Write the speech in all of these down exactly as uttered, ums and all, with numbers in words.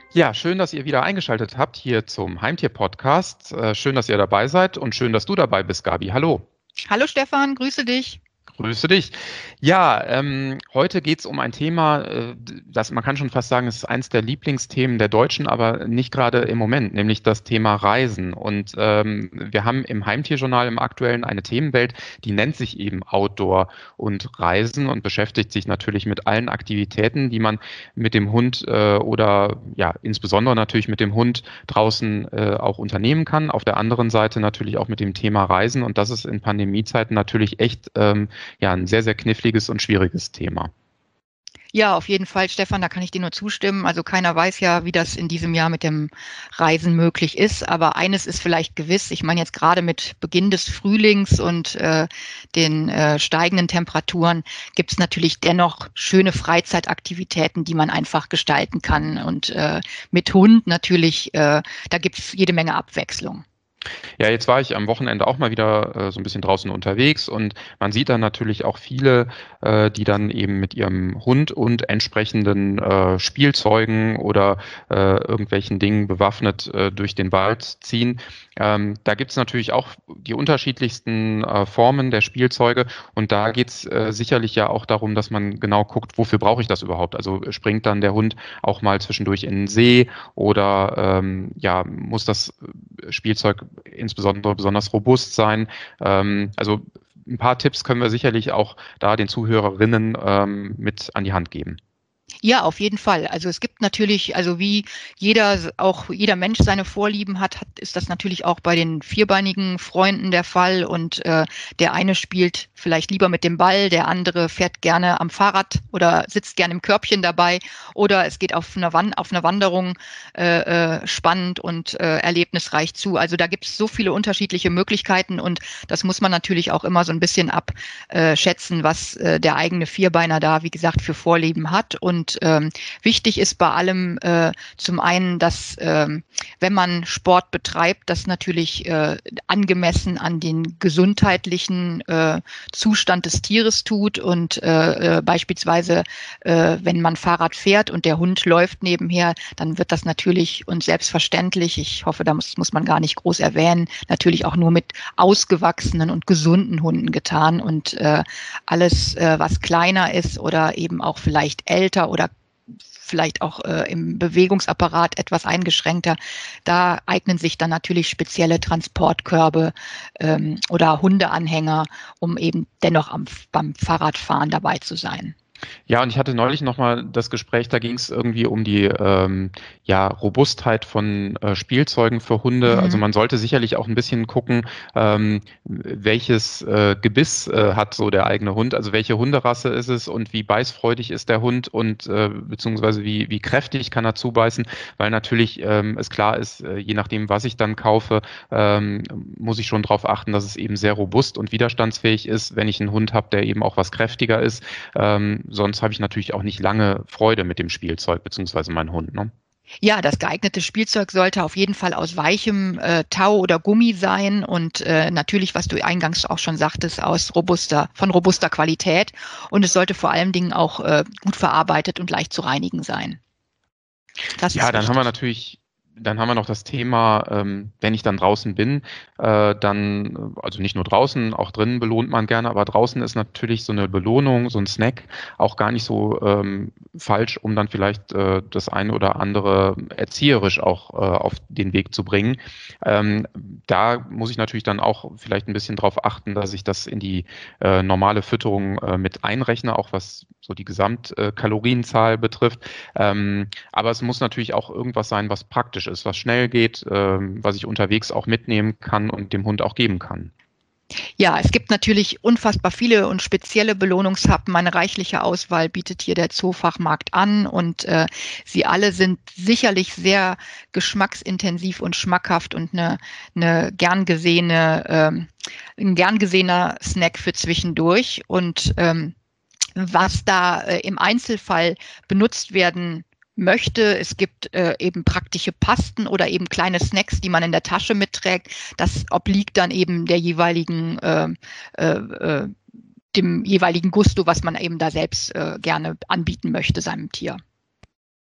Ja, schön, dass ihr wieder eingeschaltet habt hier zum Heimtier-Podcast. Äh, schön, dass ihr dabei seid und schön, dass du dabei bist, Gabi. Hallo. Hallo Stefan, grüße dich. Grüße dich. Ja, ähm, heute geht es um ein Thema, äh, das man kann schon fast sagen, es ist eins der Lieblingsthemen der Deutschen, aber nicht gerade im Moment, nämlich das Thema Reisen. Und ähm, wir haben im Heimtierjournal im Aktuellen eine Themenwelt, die nennt sich eben Outdoor und Reisen und beschäftigt sich natürlich mit allen Aktivitäten, die man mit dem Hund äh, oder ja, insbesondere natürlich mit dem Hund draußen äh, auch unternehmen kann. Auf der anderen Seite natürlich auch mit dem Thema Reisen und das ist in Pandemiezeiten natürlich echt ähm, ja, ein sehr, sehr kniffliges und schwieriges Thema. Ja, auf jeden Fall, Stefan, da kann ich dir nur zustimmen. Also keiner weiß ja, wie das in diesem Jahr mit dem Reisen möglich ist. Aber eines ist vielleicht gewiss. Ich meine jetzt gerade mit Beginn des Frühlings und äh, den äh, steigenden Temperaturen gibt es natürlich dennoch schöne Freizeitaktivitäten, die man einfach gestalten kann. Und äh, mit Hund natürlich, äh, da gibt es jede Menge Abwechslung. Ja, jetzt war ich am Wochenende auch mal wieder äh, so ein bisschen draußen unterwegs und man sieht dann natürlich auch viele, äh, die dann eben mit ihrem Hund und entsprechenden äh, Spielzeugen oder äh, irgendwelchen Dingen bewaffnet äh, durch den Wald ziehen. Ähm, da gibt's natürlich auch die unterschiedlichsten äh, Formen der Spielzeuge und da geht's äh, sicherlich ja auch darum, dass man genau guckt, wofür brauche ich das überhaupt? Also springt dann der Hund auch mal zwischendurch in den See oder ähm, ja, muss das Spielzeug insbesondere besonders robust sein. Ähm, also ein paar Tipps können wir sicherlich auch da den Zuhörerinnen ähm, mit an die Hand geben. Ja, auf jeden Fall. Also es gibt natürlich, also wie jeder, auch jeder Mensch seine Vorlieben hat, hat ist das natürlich auch bei den vierbeinigen Freunden der Fall. Und äh, der eine spielt vielleicht lieber mit dem Ball, der andere fährt gerne am Fahrrad oder sitzt gerne im Körbchen dabei. Oder es geht auf einer, Wan auf einer Wanderung äh, äh, spannend und äh, erlebnisreich zu. Also da gibt es so viele unterschiedliche Möglichkeiten und das muss man natürlich auch immer so ein bisschen abschätzen, was äh, der eigene Vierbeiner da, wie gesagt, für Vorlieben hat. Und Und ähm, wichtig ist bei allem äh, zum einen, dass ähm, wenn man Sport betreibt, das natürlich äh, angemessen an den gesundheitlichen äh, Zustand des Tieres tut und äh, äh, beispielsweise, äh, wenn man Fahrrad fährt und der Hund läuft nebenher, dann wird das natürlich und selbstverständlich, ich hoffe, da muss, muss man gar nicht groß erwähnen, natürlich auch nur mit ausgewachsenen und gesunden Hunden getan und äh, alles, äh, was kleiner ist oder eben auch vielleicht älter oder vielleicht auch äh, im Bewegungsapparat etwas eingeschränkter. Da eignen sich dann natürlich spezielle Transportkörbe ähm, oder Hundeanhänger, um eben dennoch am, beim Fahrradfahren dabei zu sein. Ja, und ich hatte neulich nochmal das Gespräch, da ging es irgendwie um die ähm, ja, Robustheit von äh, Spielzeugen für Hunde. Also Mhm. man sollte sicherlich auch ein bisschen gucken, ähm, welches äh, Gebiss äh, hat so der eigene Hund, also welche Hunderasse ist es und wie beißfreudig ist der Hund und äh, beziehungsweise wie, wie kräftig kann er zubeißen, weil natürlich ähm, es klar ist, äh, je nachdem, was ich dann kaufe, ähm, muss ich schon darauf achten, dass es eben sehr robust und widerstandsfähig ist, wenn ich einen Hund habe, der eben auch was kräftiger ist. Ähm, sonst habe ich natürlich auch nicht lange Freude mit dem Spielzeug, beziehungsweise meinen Hund. Ne? Ja, das geeignete Spielzeug sollte auf jeden Fall aus weichem äh, Tau oder Gummi sein und äh, natürlich, was du eingangs auch schon sagtest, aus robuster, von robuster Qualität. Und es sollte vor allen Dingen auch äh, gut verarbeitet und leicht zu reinigen sein. Das Ja, ist dann haben wir wichtig. natürlich, dann haben wir noch das Thema, ähm, wenn ich dann draußen bin, äh, dann, also nicht nur draußen, auch drinnen belohnt man gerne, aber draußen ist natürlich so eine Belohnung, so ein Snack auch gar nicht so ähm, falsch, um dann vielleicht äh, das eine oder andere erzieherisch auch äh, auf den Weg zu bringen. Ähm, da muss ich natürlich dann auch vielleicht ein bisschen drauf achten, dass ich das in die äh, normale Fütterung äh, mit einrechne, auch was so die Gesamtkalorienzahl betrifft. Ähm, aber es muss natürlich auch irgendwas sein, was praktisch ist, was schnell geht, ähm, was ich unterwegs auch mitnehmen kann und dem Hund auch geben kann. Ja, es gibt natürlich unfassbar viele und spezielle Belohnungshappen. Eine reichliche Auswahl bietet hier der Zoofachmarkt an und äh, sie alle sind sicherlich sehr geschmacksintensiv und schmackhaft und eine, eine gern gesehene, ähm, ein gern gesehener Snack für zwischendurch. Und ähm, was da äh, im Einzelfall benutzt werden möchte. Es gibt äh, eben praktische Pasten oder eben kleine Snacks, die man in der Tasche mitträgt. Das obliegt dann eben der jeweiligen, äh, äh, dem jeweiligen Gusto, was man eben da selbst äh, gerne anbieten möchte seinem Tier.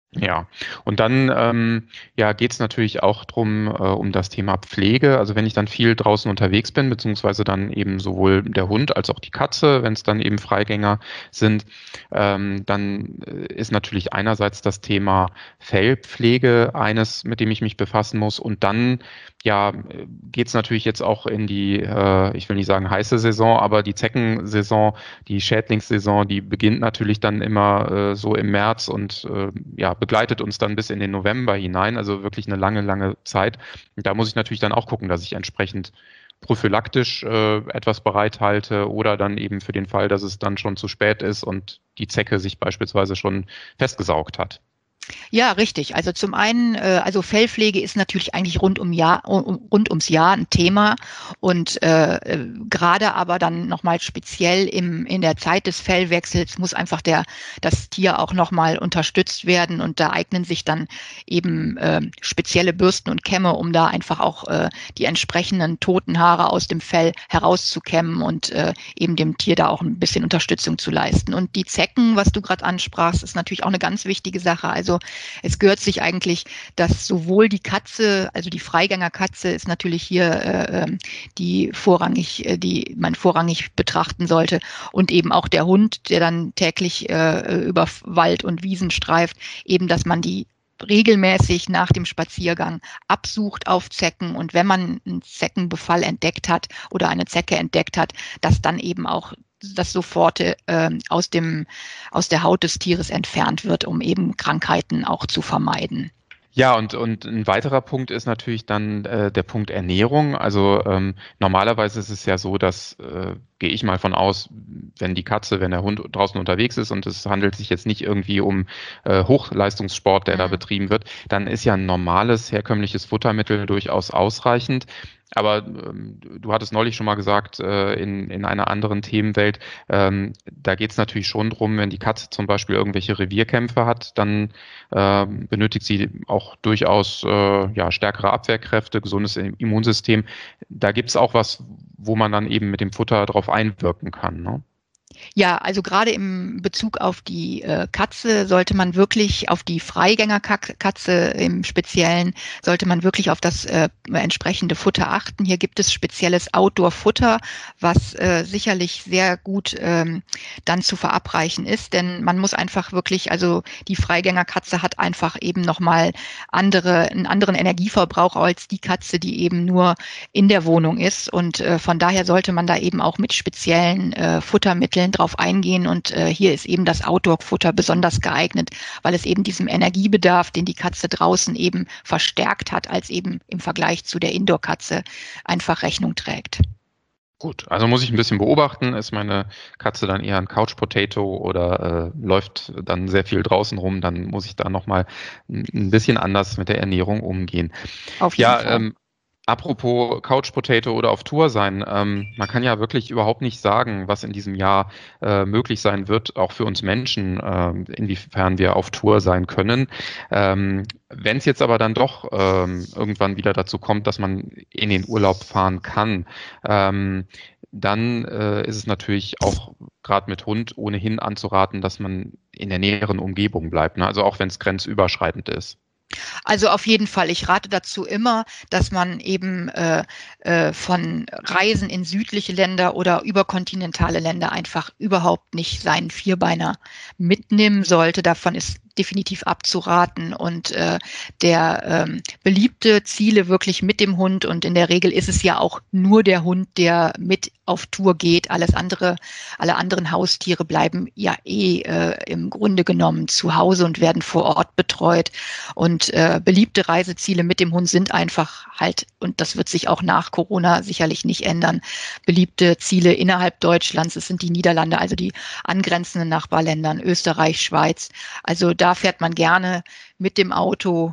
Ja, und dann ähm, ja, geht es natürlich auch drum, äh, um das Thema Pflege. Also wenn ich dann viel draußen unterwegs bin, beziehungsweise dann eben sowohl der Hund als auch die Katze, wenn es dann eben Freigänger sind, ähm, dann äh, ist natürlich einerseits das Thema Fellpflege eines, mit dem ich mich befassen muss. Und dann ja, geht es natürlich jetzt auch in die, äh, ich will nicht sagen heiße Saison, aber die Zeckensaison, die Schädlingssaison, die beginnt natürlich dann immer äh, so im März und äh, ja, begleitet uns dann bis in den November hinein, also wirklich eine lange, lange Zeit. Und da muss ich natürlich dann auch gucken, dass ich entsprechend prophylaktisch äh, etwas bereithalte oder dann eben für den Fall, dass es dann schon zu spät ist und die Zecke sich beispielsweise schon festgesaugt hat. Ja, richtig. Also zum einen, äh, also Fellpflege ist natürlich eigentlich rund um Jahr, um, rund ums Jahr ein Thema und äh, äh, gerade aber dann nochmal speziell im, in der Zeit des Fellwechsels muss einfach der, das Tier auch nochmal unterstützt werden und da eignen sich dann eben äh, spezielle Bürsten und Kämme, um da einfach auch äh, die entsprechenden toten Haare aus dem Fell herauszukämmen und äh, eben dem Tier da auch ein bisschen Unterstützung zu leisten. Und die Zecken, was du gerade ansprachst, ist natürlich auch eine ganz wichtige Sache. Also es gehört sich eigentlich, dass sowohl die Katze, also die Freigängerkatze ist natürlich hier äh, die vorrangig, äh, die man vorrangig betrachten sollte und eben auch der Hund, der dann täglich äh, über Wald und Wiesen streift, eben, dass man die regelmäßig nach dem Spaziergang absucht auf Zecken und wenn man einen Zeckenbefall entdeckt hat oder eine Zecke entdeckt hat, dass dann eben auch das sofort äh, aus dem, aus der Haut des Tieres entfernt wird, um eben Krankheiten auch zu vermeiden. Ja, und, und ein weiterer Punkt ist natürlich dann äh, der Punkt Ernährung. Also ähm, normalerweise ist es ja so, dass, äh, gehe ich mal von aus, wenn die Katze, wenn der Hund draußen unterwegs ist und es handelt sich jetzt nicht irgendwie um äh, Hochleistungssport, der da Mhm. betrieben wird, dann ist ja ein normales, herkömmliches Futtermittel durchaus ausreichend. Aber ähm, du hattest neulich schon mal gesagt, äh, in, in einer anderen Themenwelt, ähm, da geht es natürlich schon drum, wenn die Katze zum Beispiel irgendwelche Revierkämpfe hat, dann ähm, benötigt sie auch durchaus äh, ja, stärkere Abwehrkräfte, gesundes Immunsystem. Da gibt es auch was, wo man dann eben mit dem Futter darauf einwirken kann. Ne? Ja, also gerade im Bezug auf die äh, Katze sollte man wirklich, auf die Freigängerkatze im Speziellen, sollte man wirklich auf das äh, entsprechende Futter achten. Hier gibt es spezielles Outdoor-Futter, was äh, sicherlich sehr gut ähm, dann zu verabreichen ist, denn man muss einfach wirklich, also die Freigängerkatze hat einfach eben nochmal andere, einen anderen Energieverbrauch als die Katze, die eben nur in der Wohnung ist und äh, von daher sollte man da eben auch mit speziellen äh, Futtermitteln drauf eingehen und äh, hier ist eben das Outdoor-Futter besonders geeignet, weil es eben diesem Energiebedarf, den die Katze draußen eben verstärkt hat, als eben im Vergleich zu der Indoor-Katze einfach Rechnung trägt. Gut, also muss ich ein bisschen beobachten. Ist meine Katze dann eher ein Couch Potato oder äh, läuft dann sehr viel draußen rum, dann muss ich da nochmal ein bisschen anders mit der Ernährung umgehen. Auf jeden Ja, Fall. ähm, apropos Couch Potato oder auf Tour sein, ähm, man kann ja wirklich überhaupt nicht sagen, was in diesem Jahr äh, möglich sein wird, auch für uns Menschen, ähm, inwiefern wir auf Tour sein können. Ähm, wenn es jetzt aber dann doch ähm, irgendwann wieder dazu kommt, dass man in den Urlaub fahren kann, ähm, dann äh, ist es natürlich auch gerade mit Hund ohnehin anzuraten, dass man in der näheren Umgebung bleibt, ne? Also auch wenn es grenzüberschreitend ist. Also auf jeden Fall. Ich rate dazu immer, dass man eben äh, äh, von Reisen in südliche Länder oder überkontinentale Länder einfach überhaupt nicht seinen Vierbeiner mitnehmen sollte. Davon ist definitiv abzuraten und äh, der ähm, beliebte Ziele wirklich mit dem Hund und in der Regel ist es ja auch nur der Hund, der mit auf Tour geht. Alles andere, alle anderen Haustiere bleiben ja eh äh, im Grunde genommen zu Hause und werden vor Ort betreut. Und äh, beliebte Reiseziele mit dem Hund sind einfach halt, und das wird sich auch nach Corona sicherlich nicht ändern, beliebte Ziele innerhalb Deutschlands. Es sind die Niederlande, also die angrenzenden Nachbarländern, Österreich, Schweiz. Also da fährt man gerne mit dem Auto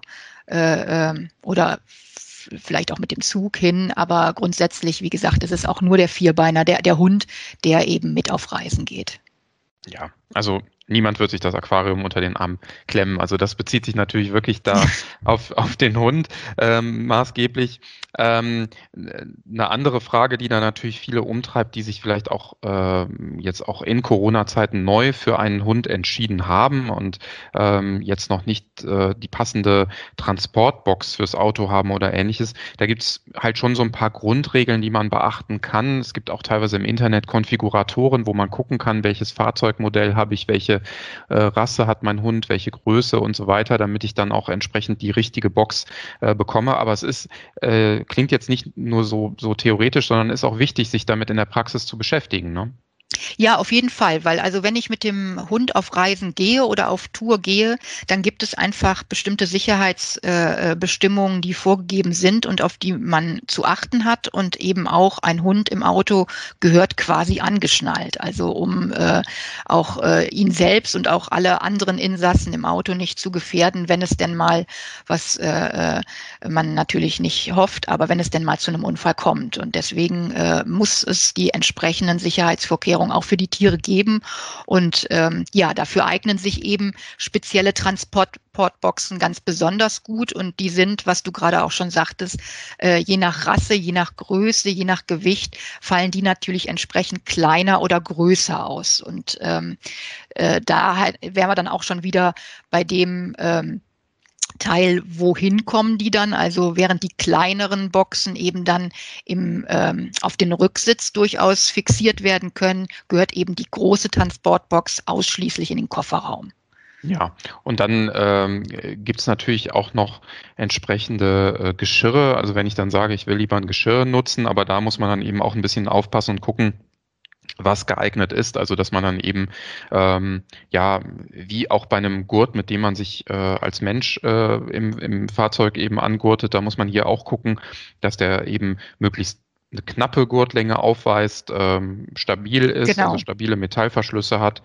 äh, äh, oder vielleicht auch mit dem Zug hin, aber grundsätzlich, wie gesagt, ist es auch nur der Vierbeiner, der, der Hund, der eben mit auf Reisen geht. Ja, also niemand wird sich das Aquarium unter den Arm klemmen. Also das bezieht sich natürlich wirklich da auf, auf den Hund ähm, maßgeblich. Ähm, eine andere Frage, die da natürlich viele umtreibt, die sich vielleicht auch äh, jetzt auch in Corona-Zeiten neu für einen Hund entschieden haben und ähm, jetzt noch nicht äh, die passende Transportbox fürs Auto haben oder ähnliches. Da gibt es halt schon so ein paar Grundregeln, die man beachten kann. Es gibt auch teilweise im Internet Konfiguratoren, wo man gucken kann, welches Fahrzeugmodell habe ich, welche äh, Rasse hat mein Hund, welche Größe und so weiter, damit ich dann auch entsprechend die richtige Box äh, bekomme. Aber es ist äh, klingt jetzt nicht nur so, so theoretisch, sondern ist auch wichtig, sich damit in der Praxis zu beschäftigen, ne? Ja, auf jeden Fall, weil also wenn ich mit dem Hund auf Reisen gehe oder auf Tour gehe, dann gibt es einfach bestimmte Sicherheitsbestimmungen, äh, die vorgegeben sind und auf die man zu achten hat. Und eben auch ein Hund im Auto gehört quasi angeschnallt, also um äh, auch äh, ihn selbst und auch alle anderen Insassen im Auto nicht zu gefährden, wenn es denn mal, was äh, man natürlich nicht hofft, aber wenn es denn mal zu einem Unfall kommt. Und deswegen äh, muss es die entsprechenden Sicherheitsvorkehrungen auch für die Tiere geben. Und ähm, ja, dafür eignen sich eben spezielle Transportboxen ganz besonders gut. Und die sind, was du gerade auch schon sagtest, äh, je nach Rasse, je nach Größe, je nach Gewicht, fallen die natürlich entsprechend kleiner oder größer aus. Und ähm, äh, da halt, wären wir dann auch schon wieder bei dem ähm, Teil, wohin kommen die dann? Also während die kleineren Boxen eben dann im, ähm, auf den Rücksitz durchaus fixiert werden können, gehört eben die große Transportbox ausschließlich in den Kofferraum. Ja, und dann ähm, gibt es natürlich auch noch entsprechende äh, Geschirre. Also wenn ich dann sage, ich will lieber ein Geschirr nutzen, aber da muss man dann eben auch ein bisschen aufpassen und gucken, was geeignet ist, also dass man dann eben ähm, ja wie auch bei einem Gurt, mit dem man sich äh, als Mensch äh, im, im Fahrzeug eben angurtet, da muss man hier auch gucken, dass der eben möglichst eine knappe Gurtlänge aufweist, ähm, stabil ist, also Genau. stabile Metallverschlüsse hat.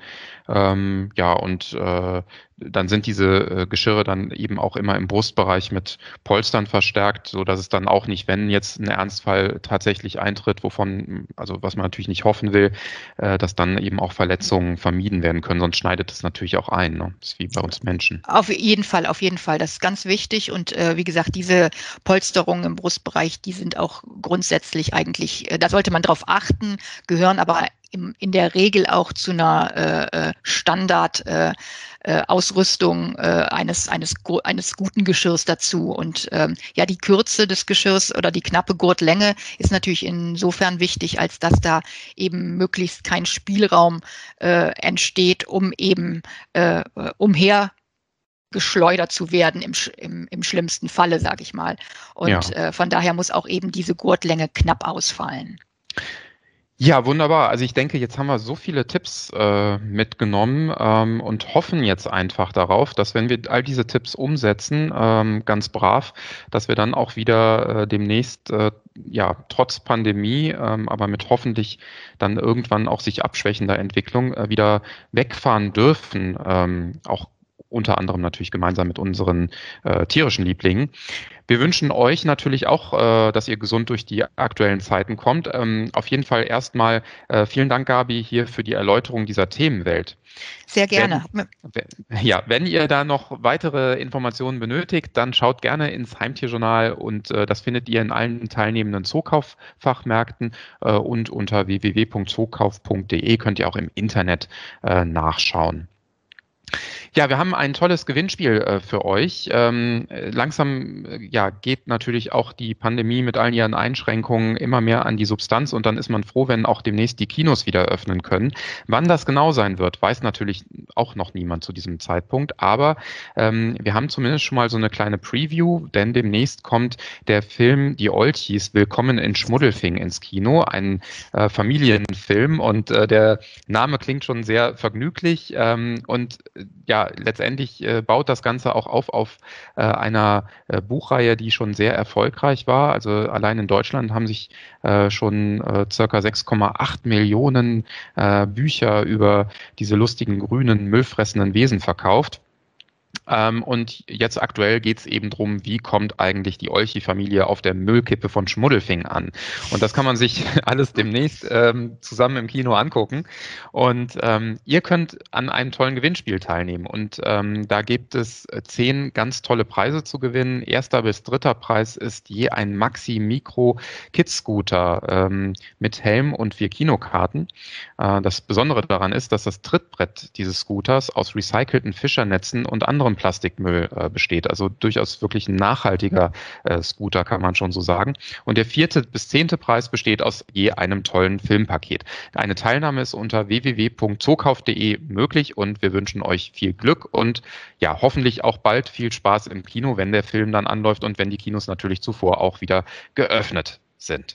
Ähm, ja, und äh, dann sind diese äh, Geschirre dann eben auch immer im Brustbereich mit Polstern verstärkt, so dass es dann auch nicht, wenn jetzt ein Ernstfall tatsächlich eintritt, wovon, also was man natürlich nicht hoffen will, äh, dass dann eben auch Verletzungen vermieden werden können, sonst schneidet es natürlich auch ein, ne? Das ist wie bei uns Menschen. Auf jeden Fall, auf jeden Fall. Das ist ganz wichtig. Und äh, wie gesagt, diese Polsterungen im Brustbereich, die sind auch grundsätzlich eigentlich, äh, da sollte man drauf achten, gehören aber im, in der Regel auch zu einer äh, Standard äh, äh, Ausrüstung äh, eines, eines, eines guten Geschirrs dazu. Und ähm, ja, die Kürze des Geschirrs oder die knappe Gurtlänge ist natürlich insofern wichtig, als dass da eben möglichst kein Spielraum äh, entsteht, um eben äh, umher geschleudert zu werden im, im, im schlimmsten Falle, sage ich mal. Und Ja. äh, von daher muss auch eben diese Gurtlänge knapp ausfallen. Ja, wunderbar. Also ich denke, jetzt haben wir so viele Tipps äh, mitgenommen ähm, und hoffen jetzt einfach darauf, dass wenn wir all diese Tipps umsetzen, ähm, ganz brav, dass wir dann auch wieder äh, demnächst, äh, ja, trotz Pandemie, ähm, aber mit hoffentlich dann irgendwann auch sich abschwächender Entwicklung äh, wieder wegfahren dürfen, ähm, auch unter anderem natürlich gemeinsam mit unseren äh, tierischen Lieblingen. Wir wünschen euch natürlich auch, äh, dass ihr gesund durch die aktuellen Zeiten kommt. Ähm, auf jeden Fall erstmal äh, vielen Dank, Gabi, hier für die Erläuterung dieser Themenwelt. Sehr gerne. Wenn, wenn, ja, wenn ihr da noch weitere Informationen benötigt, dann schaut gerne ins Heimtierjournal und äh, das findet ihr in allen teilnehmenden Zookauffachmärkten äh, und unter w w w punkt zookauf punkt de könnt ihr auch im Internet äh, nachschauen. Ja, wir haben ein tolles Gewinnspiel äh, für euch. Ähm, langsam äh, ja, geht natürlich auch die Pandemie mit allen ihren Einschränkungen immer mehr an die Substanz und dann ist man froh, wenn auch demnächst die Kinos wieder öffnen können. Wann das genau sein wird, weiß natürlich auch noch niemand zu diesem Zeitpunkt, aber ähm, wir haben zumindest schon mal so eine kleine Preview, denn demnächst kommt der Film Die Olchis Willkommen in Schmuddelfing ins Kino, ein äh, Familienfilm und äh, der Name klingt schon sehr vergnüglich ähm, und ja, letztendlich äh, baut das Ganze auch auf auf äh, einer äh, Buchreihe, die schon sehr erfolgreich war. Also allein in Deutschland haben sich äh, schon äh, circa sechs Komma acht Millionen äh, Bücher über diese lustigen grünen, müllfressenden Wesen verkauft. Ähm, und jetzt aktuell geht es eben darum, wie kommt eigentlich die Olchi-Familie auf der Müllkippe von Schmuddelfing an. Und das kann man sich alles demnächst ähm, zusammen im Kino angucken. Und ähm, ihr könnt an einem tollen Gewinnspiel teilnehmen. Und ähm, da gibt es zehn ganz tolle Preise zu gewinnen. Erster bis dritter Preis ist je ein Maxi Micro Kids Scooter ähm, mit Helm und vier Kinokarten. Äh, das Besondere daran ist, dass das Trittbrett dieses Scooters aus recycelten Fischernetzen und anderem Plastikmüll äh, besteht. Also durchaus wirklich ein nachhaltiger äh, Scooter, kann man schon so sagen. Und der vierte bis zehnte Preis besteht aus je einem tollen Filmpaket. Eine Teilnahme ist unter w w w punkt zokauf punkt de möglich und wir wünschen euch viel Glück und ja, hoffentlich auch bald viel Spaß im Kino, wenn der Film dann anläuft und wenn die Kinos natürlich zuvor auch wieder geöffnet sind.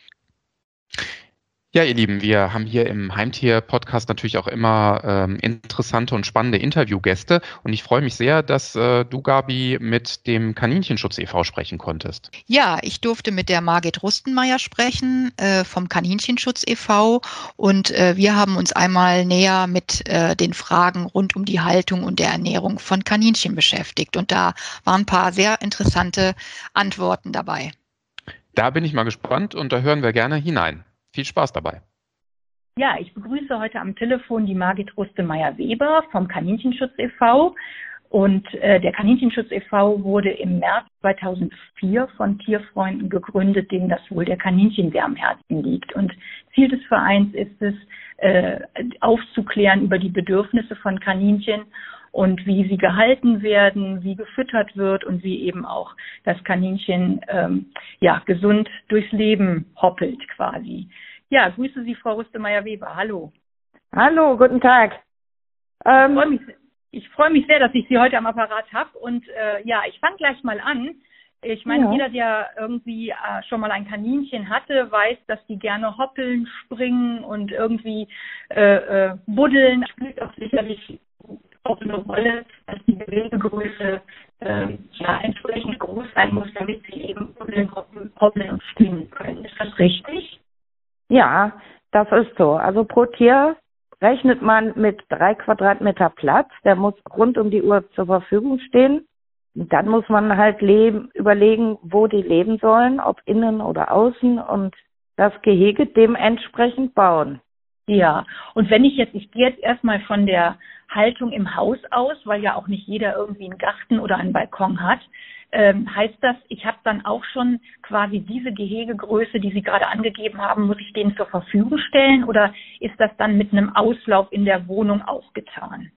Ja, ihr Lieben, wir haben hier im Heimtier-Podcast natürlich auch immer ähm, interessante und spannende Interviewgäste und ich freue mich sehr, dass äh, du, Gabi, mit dem Kaninchenschutz e V sprechen konntest. Ja, ich durfte mit der Margit Rustenmeier sprechen äh, vom Kaninchenschutz e V und äh, wir haben uns einmal näher mit äh, den Fragen rund um die Haltung und der Ernährung von Kaninchen beschäftigt und da waren ein paar sehr interessante Antworten dabei. Da bin ich mal gespannt und da hören wir gerne hinein. Viel Spaß dabei. Ja, ich begrüße heute am Telefon die Margit Rustenmeier-Weber vom Kaninchenschutz e V. Und äh, der Kaninchenschutz e V wurde im März zweitausendvier von Tierfreunden gegründet, denen das Wohl der Kaninchen sehr am Herzen liegt. Und Ziel des Vereins ist es, äh, aufzuklären über die Bedürfnisse von Kaninchen und wie sie gehalten werden, wie gefüttert wird und wie eben auch das Kaninchen ähm, ja, gesund durchs Leben hoppelt quasi. Ja, grüße Sie, Frau Rustenmeier-Weber. Hallo. Hallo, guten Tag. Ähm, ich freue mich, ich freue mich sehr, dass ich Sie heute am Apparat habe. Und äh, ja, ich fange gleich mal an. Ich meine, ja. Jeder, der irgendwie äh, schon mal ein Kaninchen hatte, weiß, dass die gerne hoppeln, springen und irgendwie äh, äh, buddeln. Das spielt auch sicherlich auch eine Rolle, dass die Gewebegröße äh, ja, entsprechend groß sein muss, damit sie eben buddeln, hoppeln und springen können. Ist das richtig? Ja, das ist so. Also pro Tier rechnet man mit drei Quadratmeter Platz. Der muss rund um die Uhr zur Verfügung stehen. Und dann muss man halt leben, überlegen, wo die leben sollen, ob innen oder außen und das Gehege dementsprechend bauen. Ja, und wenn ich jetzt, ich gehe jetzt erstmal von der Haltung im Haus aus, weil ja auch nicht jeder irgendwie einen Garten oder einen Balkon hat, ähm, heißt das, ich habe dann auch schon quasi diese Gehegegröße, die Sie gerade angegeben haben, muss ich denen zur Verfügung stellen oder ist das dann mit einem Auslauf in der Wohnung auch getan?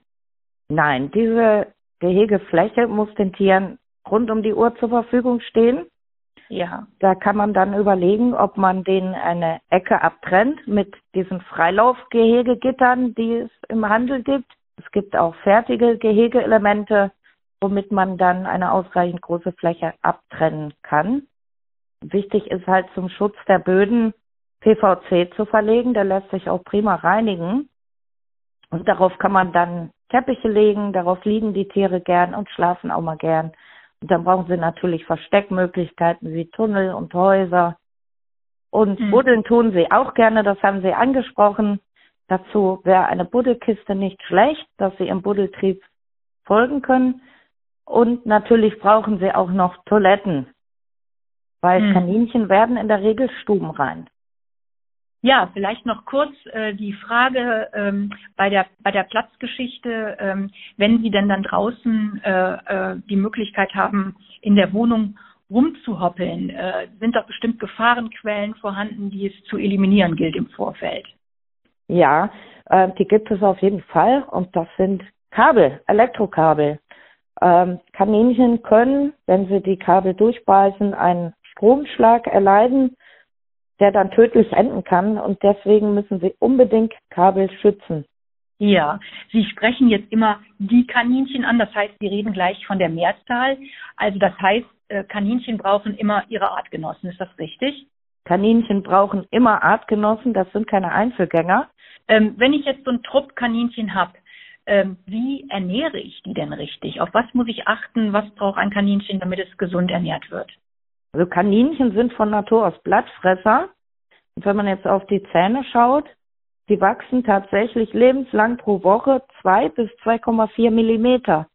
Nein, diese Gehegefläche muss den Tieren rund um die Uhr zur Verfügung stehen. Ja. Da kann man dann überlegen, ob man denen eine Ecke abtrennt mit diesen Freilaufgehegegittern, die es im Handel gibt. Es gibt auch fertige Gehegeelemente, womit man dann eine ausreichend große Fläche abtrennen kann. Wichtig ist halt zum Schutz der Böden P V C zu verlegen. Der lässt sich auch prima reinigen. Und darauf kann man dann Teppiche legen. Darauf liegen die Tiere gern und schlafen auch mal gern. Und dann brauchen sie natürlich Versteckmöglichkeiten wie Tunnel und Häuser. Und mhm. buddeln tun sie auch gerne, das haben Sie angesprochen. Dazu wäre eine Buddelkiste nicht schlecht, dass sie im Buddeltrieb folgen können. Und natürlich brauchen sie auch noch Toiletten, weil mhm. Kaninchen werden in der Regel stubenrein. Ja, vielleicht noch kurz äh, die Frage ähm, bei der bei der Platzgeschichte, ähm, wenn Sie denn dann draußen äh, äh, die Möglichkeit haben, in der Wohnung rumzuhoppeln, äh, sind doch bestimmt Gefahrenquellen vorhanden, die es zu eliminieren gilt im Vorfeld. Ja, äh, die gibt es auf jeden Fall und das sind Kabel, Elektrokabel. Ähm, Kaninchen können, wenn sie die Kabel durchbeißen, einen Stromschlag erleiden, der dann tödlich enden kann und deswegen müssen sie unbedingt Kabel schützen. Ja, Sie sprechen jetzt immer die Kaninchen an, das heißt, Sie reden gleich von der Mehrzahl. Also das heißt, Kaninchen brauchen immer ihre Artgenossen, ist das richtig? Kaninchen brauchen immer Artgenossen, das sind keine Einzelgänger. Ähm, wenn ich jetzt so einen Trupp Kaninchen habe, ähm, wie ernähre ich die denn richtig? Auf was muss ich achten? Was braucht ein Kaninchen, damit es gesund ernährt wird? Also Kaninchen sind von Natur aus Blattfresser. Und wenn man jetzt auf die Zähne schaut, die wachsen tatsächlich lebenslang pro Woche zwei bis zwei Komma vier Millimeter.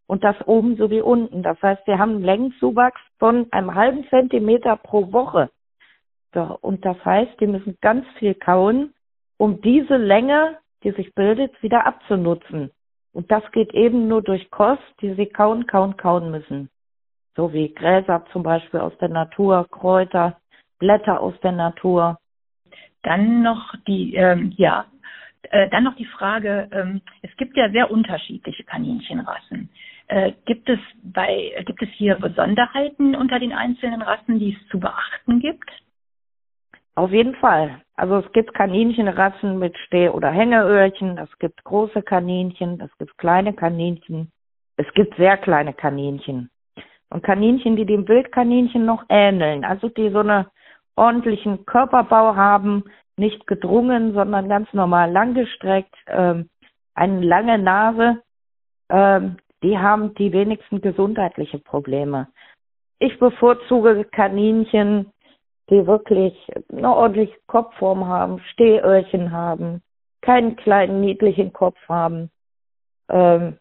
und das oben sowie unten. Das heißt, wir haben einen Längenzuwachs von einem halben Zentimeter pro Woche. So, und das heißt, die müssen ganz viel kauen, um diese Länge, die sich bildet, wieder abzunutzen. Und das geht eben nur durch Kost, die sie kauen, kauen, kauen müssen. So wie Gräser zum Beispiel aus der Natur, Kräuter, Blätter aus der Natur. Dann noch die, ähm, ja, äh, dann noch die Frage, ähm, es gibt ja sehr unterschiedliche Kaninchenrassen. Äh, gibt es bei, äh, gibt es hier Besonderheiten unter den einzelnen Rassen, die es zu beachten gibt? Auf jeden Fall. Also es gibt Kaninchenrassen mit Steh- oder Hängeöhrchen, es gibt große Kaninchen, es gibt kleine Kaninchen, es gibt sehr kleine Kaninchen. Und Kaninchen, die dem Wildkaninchen noch ähneln, also die so einen ordentlichen Körperbau haben, nicht gedrungen, sondern ganz normal langgestreckt, ähm, eine lange Nase, ähm, die haben die wenigsten gesundheitliche Probleme. Ich bevorzuge Kaninchen, die wirklich eine ordentliche Kopfform haben, Stehöhrchen haben, keinen kleinen niedlichen Kopf haben. Ähm,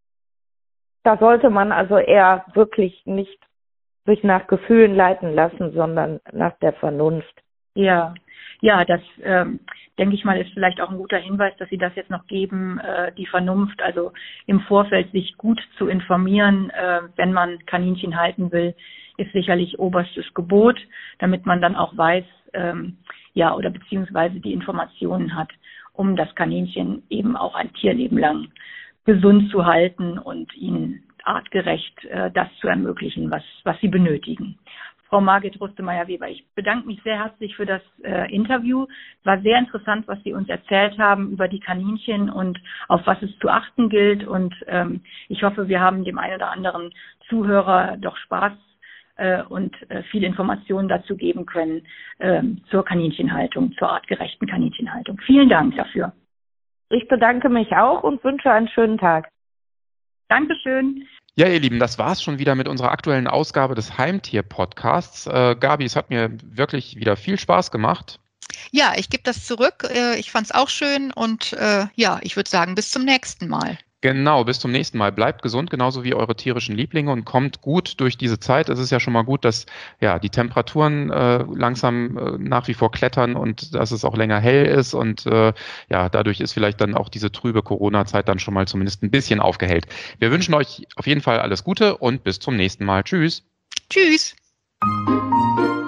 da sollte man also eher wirklich nicht sich nach Gefühlen leiten lassen, sondern nach der Vernunft. Ja, ja, das ähm, denke ich mal ist vielleicht auch ein guter Hinweis, dass Sie das jetzt noch geben, äh, die Vernunft, also im Vorfeld sich gut zu informieren, äh, wenn man Kaninchen halten will, ist sicherlich oberstes Gebot, damit man dann auch weiß, ähm, ja, oder beziehungsweise die Informationen hat, um das Kaninchen eben auch ein Tierleben lang gesund zu halten und ihnen artgerecht äh, das zu ermöglichen, was, was sie benötigen. Frau Margit Rustemeyer-Weber, ich bedanke mich sehr herzlich für das äh, Interview. War sehr interessant, was Sie uns erzählt haben über die Kaninchen und auf was es zu achten gilt. Und ähm, ich hoffe, wir haben dem einen oder anderen Zuhörer doch Spaß äh, und äh, viele Informationen dazu geben können äh, zur Kaninchenhaltung, zur artgerechten Kaninchenhaltung. Vielen Dank dafür. Ich bedanke mich auch und wünsche einen schönen Tag. Dankeschön. Ja, ihr Lieben, das war's schon wieder mit unserer aktuellen Ausgabe des Heimtier-Podcasts. Äh, Gabi, es hat mir wirklich wieder viel Spaß gemacht. Ja, ich gebe das zurück. Äh, ich fand es auch schön und äh, ja, ich würde sagen, bis zum nächsten Mal. Genau, bis zum nächsten Mal. Bleibt gesund, genauso wie eure tierischen Lieblinge und kommt gut durch diese Zeit. Es ist ja schon mal gut, dass ja die Temperaturen äh, langsam äh, nach wie vor klettern und dass es auch länger hell ist und äh, ja, dadurch ist vielleicht dann auch diese trübe Corona-Zeit dann schon mal zumindest ein bisschen aufgehellt. Wir wünschen euch auf jeden Fall alles Gute und bis zum nächsten Mal. Tschüss. Tschüss.